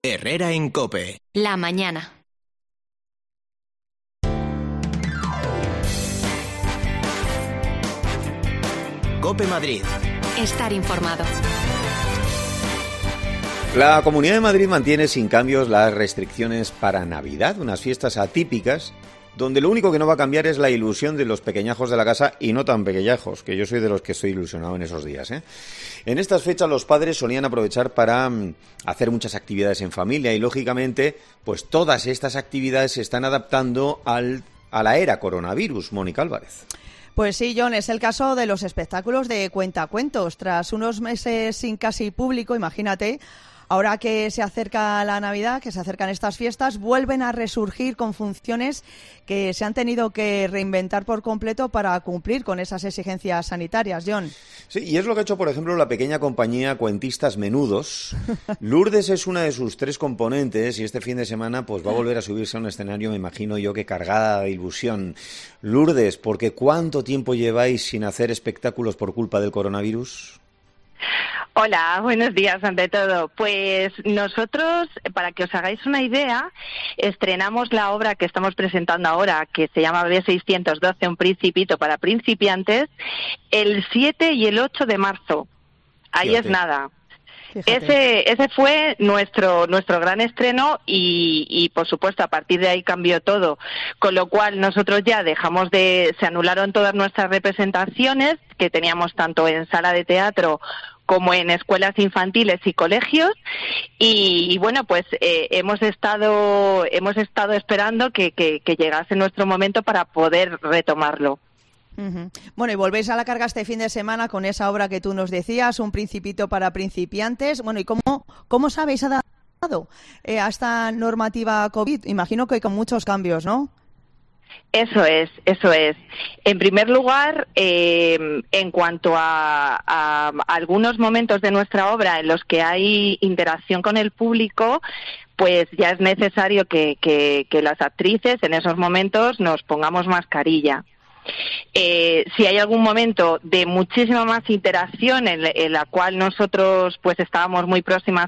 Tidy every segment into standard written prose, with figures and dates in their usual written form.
Herrera en COPE. La mañana. COPE Madrid. Estar informado. La Comunidad de Madrid mantiene sin cambios las restricciones para Navidad, unas fiestas atípicas, donde lo único que no va a cambiar es la ilusión de los pequeñajos de la casa, y no tan pequeñajos, que yo soy de los que estoy ilusionado en esos días, ¿eh? En estas fechas los padres solían aprovechar para hacer muchas actividades en familia y, lógicamente, pues todas estas actividades se están adaptando a la era coronavirus. Mónica Álvarez. Pues sí, John, es el caso de los espectáculos de cuentacuentos. Tras unos meses sin casi público, imagínate, ahora que se acerca la Navidad, que se acercan estas fiestas, vuelven a resurgir con funciones que se han tenido que reinventar por completo para cumplir con esas exigencias sanitarias, John. Sí, y es lo que ha hecho, por ejemplo, la pequeña compañía Cuentistas Menudos. Lourdes es una de sus 3 componentes y este fin de semana pues va a volver a subirse a un escenario, me imagino yo, que cargada de ilusión. Lourdes, porque ¿cuánto tiempo lleváis sin hacer espectáculos por culpa del coronavirus? Hola, buenos días ante todo. Pues nosotros, para que os hagáis una idea, estrenamos la obra que estamos presentando ahora, que se llama B612, un principito para principiantes, el 7 y el 8 de marzo. Ahí Fíjate. Es nada. Ese fue nuestro gran estreno y por supuesto a partir de ahí cambió todo, con lo cual nosotros ya se anularon todas nuestras representaciones que teníamos tanto en sala de teatro como en escuelas infantiles y colegios y bueno, pues hemos estado esperando que llegase nuestro momento para poder retomarlo. Uh-huh. Bueno, y volvéis a la carga este fin de semana con esa obra que tú nos decías, un principito para principiantes. Bueno, ¿y cómo os habéis adaptado a esta normativa COVID? Imagino que con muchos cambios, ¿no? Eso es. En primer lugar, en cuanto a algunos momentos de nuestra obra en los que hay interacción con el público, pues ya es necesario que las actrices en esos momentos nos pongamos mascarilla. Si hay algún momento de muchísima más interacción en la cual nosotros pues estábamos muy próximas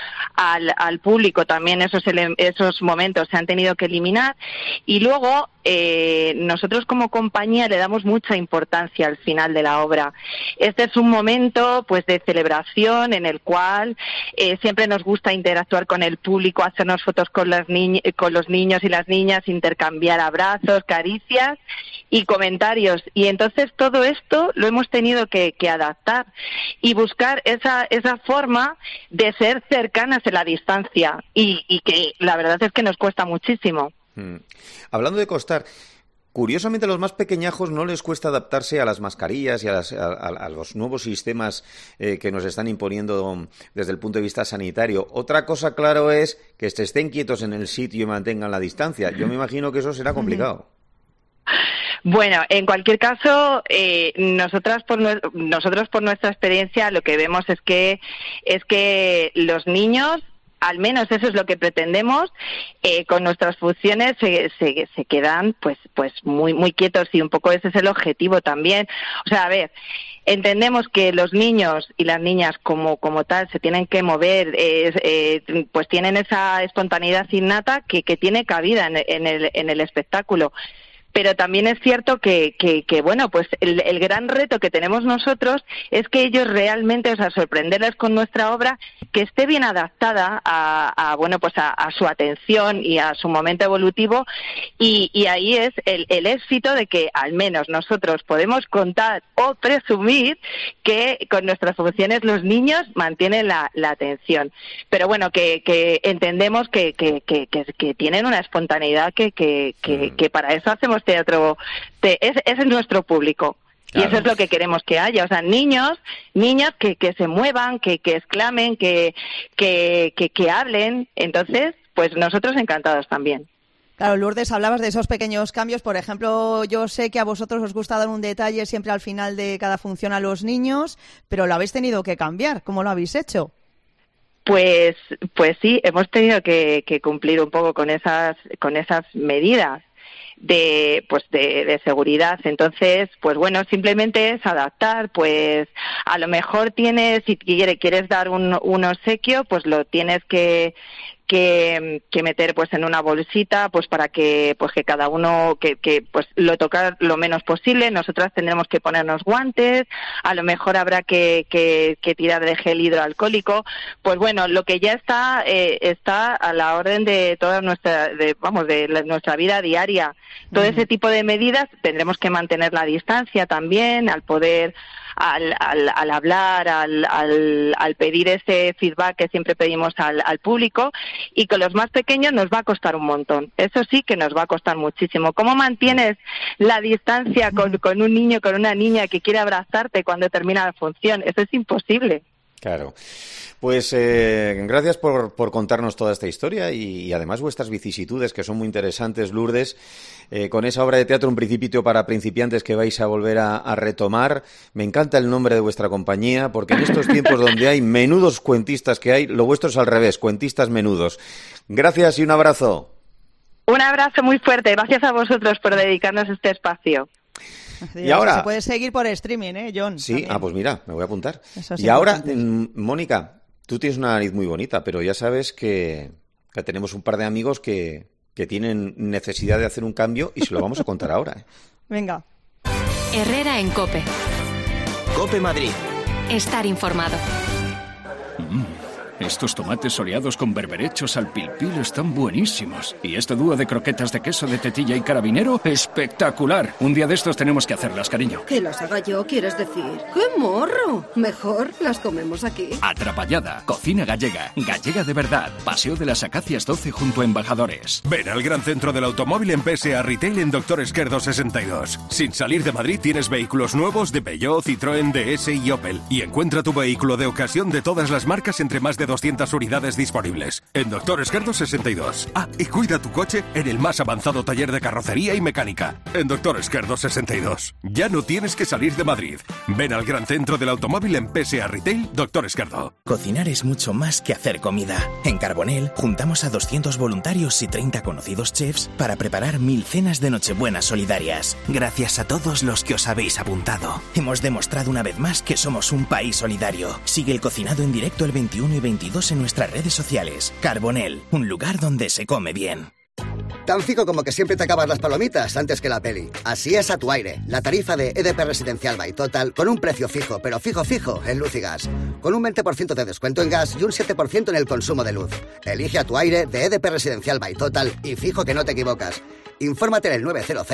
al público, también esos momentos se han tenido que eliminar y luego nosotros como compañía le damos mucha importancia al final de la obra. Este es un momento pues de celebración en el cual siempre nos gusta interactuar con el público, hacernos fotos con los niños y las niñas, intercambiar abrazos, caricias y comentarios, y entonces todo esto lo hemos tenido que adaptar y buscar esa forma de ser cercanas en la distancia y que la verdad es que nos cuesta muchísimo. Hablando de costar, curiosamente a los más pequeñajos no les cuesta adaptarse a las mascarillas y a los nuevos sistemas que nos están imponiendo desde el punto de vista sanitario. Otra cosa, claro, es que estén quietos en el sitio y mantengan la distancia. Yo me imagino que eso será complicado. Bueno, en cualquier caso, nosotros por nuestra experiencia lo que vemos es que los niños, al menos eso es lo que pretendemos, con nuestras funciones se quedan pues muy muy quietos y un poco ese es el objetivo también. O sea, a ver, entendemos que los niños y las niñas como tal se tienen que mover, pues tienen esa espontaneidad innata que tiene cabida en el espectáculo. Pero también es cierto que bueno, pues el gran reto que tenemos nosotros es que ellos realmente, o sea, sorprenderles con nuestra obra, que esté bien adaptada a su atención y a su momento evolutivo, y ahí es el éxito de que al menos nosotros podemos contar o presumir que con nuestras funciones los niños mantienen la atención. Pero bueno, que entendemos que tienen una espontaneidad que para eso hacemos teatro, ese es nuestro público. Claro. Y eso es lo que queremos que haya, o sea, niñas que se muevan, que exclamen, que hablen. Entonces, pues nosotros encantados también. Claro, Lourdes, hablabas de esos pequeños cambios. Por ejemplo, yo sé que a vosotros os gusta dar un detalle siempre al final de cada función a los niños, pero lo habéis tenido que cambiar. ¿Cómo lo habéis hecho? Pues sí, hemos tenido que cumplir un poco con esas medidas de seguridad. Entonces, pues bueno, simplemente es adaptar, pues a lo mejor si quieres dar un obsequio, pues lo tienes que que meter pues en una bolsita, pues para que cada uno que pues lo tocar lo menos posible. Nosotras tendremos que ponernos guantes, a lo mejor habrá que tirar de gel hidroalcohólico. Pues bueno, lo que ya está a la orden de toda nuestra vida diaria. Todo ese tipo de medidas. Tendremos que mantener la distancia también, al poder al hablar, al pedir ese feedback que siempre pedimos al público, y con los más pequeños nos va a costar un montón. Eso sí que nos va a costar muchísimo. ¿Cómo mantienes la distancia con un niño, con una niña que quiere abrazarte cuando termina la función? Eso es imposible. Claro. Pues gracias por contarnos toda esta historia y además vuestras vicisitudes, que son muy interesantes, Lourdes, con esa obra de teatro Un Principito para principiantes que vais a volver a retomar. Me encanta el nombre de vuestra compañía, porque en estos tiempos donde hay menudos cuentistas que hay, lo vuestro es al revés, cuentistas menudos. Gracias y un abrazo. Un abrazo muy fuerte. Gracias a vosotros por dedicarnos este espacio. Y ahora se puede seguir por streaming, John. Sí, también. Pues mira, me voy a apuntar. Y ahora, Mónica, tú tienes una nariz muy bonita, pero ya sabes que tenemos un par de amigos que tienen necesidad de hacer un cambio y se lo vamos a contar ahora. Venga. Herrera en COPE. COPE Madrid. Estar informado. Estos tomates soleados con berberechos al pil-pil están buenísimos. Y este dúo de croquetas de queso de tetilla y carabinero, ¡espectacular! Un día de estos tenemos que hacerlas, cariño. ¿Que las haga yo, quieres decir? ¡Qué morro! Mejor las comemos aquí. Atrapallada, cocina gallega, gallega de verdad. Paseo de las Acacias 12 junto a Embajadores. Ven al gran centro del automóvil en PSA Retail en Doctor Esquerdo 62. Sin salir de Madrid tienes vehículos nuevos de Peugeot, Citroën, DS y Opel. Y encuentra tu vehículo de ocasión de todas las marcas entre más de 200 unidades disponibles. En Doctor Esquerdo 62. Ah, y cuida tu coche en el más avanzado taller de carrocería y mecánica. En Doctor Esquerdo 62. Ya no tienes que salir de Madrid. Ven al gran centro del automóvil en PSA Retail, Doctor Esquerdo. Cocinar es mucho más que hacer comida. En Carbonell juntamos a 200 voluntarios y 30 conocidos chefs para preparar 1000 cenas de Nochebuena solidarias. Gracias a todos los que os habéis apuntado. Hemos demostrado una vez más que somos un país solidario. Sigue el cocinado en directo el 21 y 22 en nuestras redes sociales. Carbonell, un lugar donde se come bien. Tan fijo como que siempre te acabas las palomitas antes que la peli. Así es Atuaire, la tarifa de EDP Residencial by Total con un precio fijo, pero fijo en luz y gas. Con un 20% de descuento en gas y un 7% en el consumo de luz. Elige Atuaire de EDP Residencial by Total y fijo que no te equivocas. Infórmate en el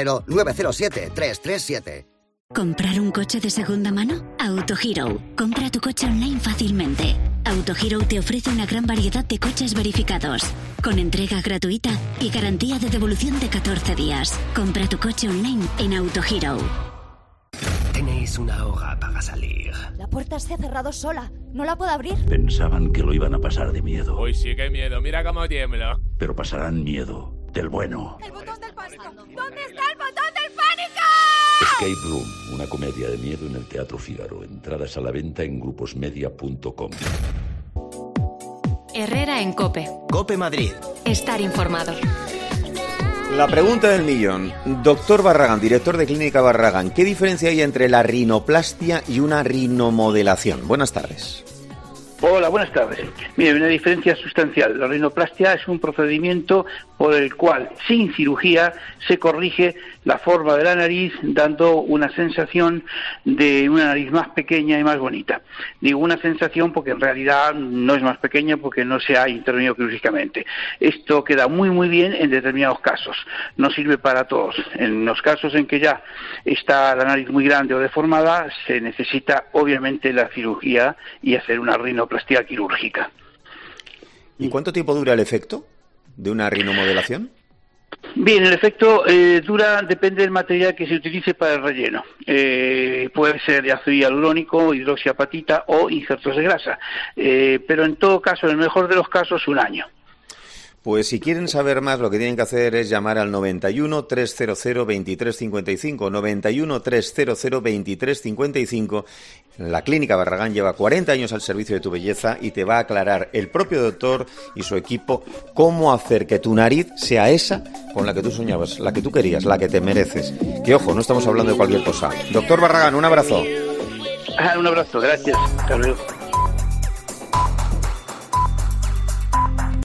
900-907-337. ¿Comprar un coche de segunda mano? AutoHero. Compra tu coche online fácilmente. AutoHero te ofrece una gran variedad de coches verificados, con entrega gratuita y garantía de devolución de 14 días. Compra tu coche online en AutoHero. Tenéis una hora para salir. La puerta se ha cerrado sola. No la puedo abrir. Pensaban que lo iban a pasar de miedo. Uy, sí, qué miedo. Mira cómo tiembla. Pero pasarán miedo del bueno. ¡El botón del pánico! ¿Dónde está el botón del pánico? Escape Room, una comedia de miedo en el Teatro Fígaro. Entradas a la venta en gruposmedia.com. Herrera en COPE. COPE Madrid. Estar informado. La pregunta del millón. Doctor Barragán, director de Clínica Barragán, ¿qué diferencia hay entre la rinoplastia y una rinomodelación? Buenas tardes. Hola, buenas tardes. Mire, una diferencia sustancial. La rinoplastia es un procedimiento por el cual, sin cirugía, se corrige la forma de la nariz, dando una sensación de una nariz más pequeña y más bonita. Digo una sensación porque en realidad no es más pequeña porque no se ha intervenido quirúrgicamente. Esto queda muy bien en determinados casos. No sirve para todos. En los casos en que ya está la nariz muy grande o deformada, se necesita obviamente la cirugía y hacer una rinoplastia quirúrgica. ¿Y cuánto tiempo dura el efecto de una rinomodelación? Bien, el efecto depende del material que se utilice para el relleno. Puede ser de ácido hialurónico, hidroxiapatita o injertos de grasa. Pero en todo caso, en el mejor de los casos, 1 año. Pues si quieren saber más, lo que tienen que hacer es llamar al 91 300 2355, 91 300 2355. La Clínica Barragán lleva 40 años al servicio de tu belleza y te va a aclarar el propio doctor y su equipo cómo hacer que tu nariz sea esa con la que tú soñabas, la que tú querías, la que te mereces. Que ojo, no estamos hablando de cualquier cosa. Doctor Barragán, un abrazo. Un abrazo, gracias. Hasta luego.